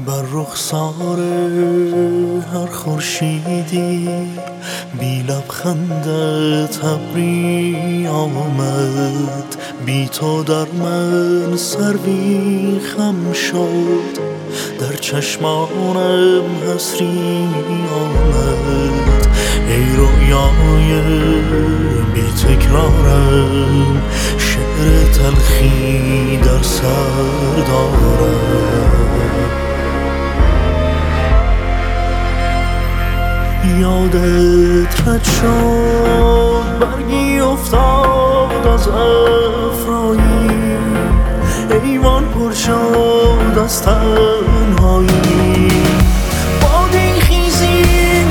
بر رخسار هر خورشیدی بی لبخندت ابری آمد، بی تو در من سروی خم شد، در چشمانم حسری آمد. ای رویای بی تکرارم، شعر تلخی در سر دارم. یادت رد شد برگی افتاد از افرایی، ایوان پر شد از تنهایی. بادی خیزی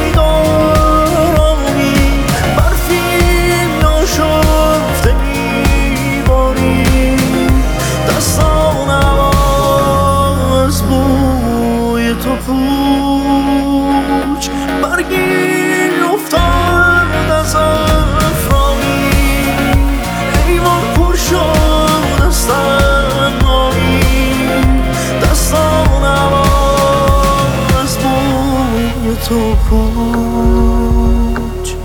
دارمی، برفی ناشفته میباری، دستانم از بوی تو پوچ. برگی افتاد از افرایی، ایوان پر شد از تنهایی، دستانم از بوی تو پوچ.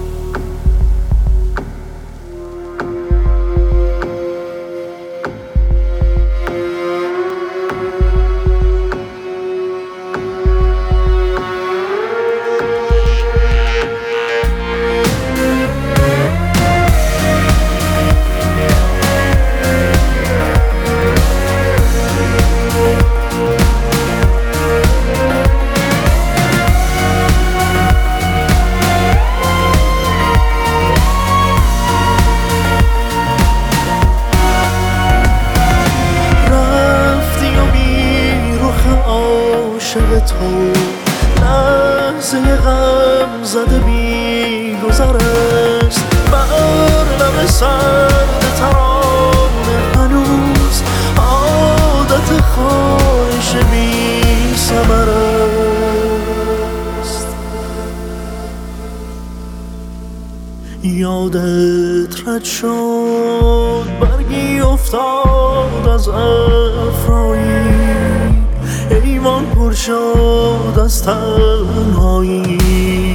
عاشق تو لحظه غم زده بی گذر است، بر لب سرد ترانه هنوز عادت خواهش بی ثمر است. یادت رد شد برگی افتاد از افرایی، ایوان پر شد از تنهایی.